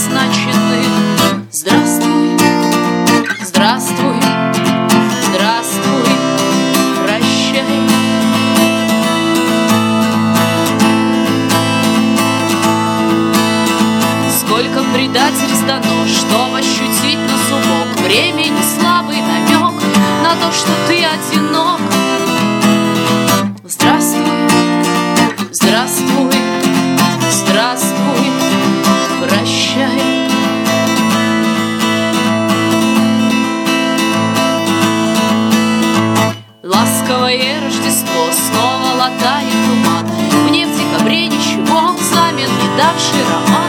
нас начаты. Здравствуй, здравствуй, здравствуй, прощай. Сколько предательств дано, чтоб ощутить на зубок времени слабый намек на то, что ты одинок. Здравствуй, здравствуй, здравствуй, прощай. Ласковое Рождество снова латает туман. Мне в декабре ничего взамен не давший роман.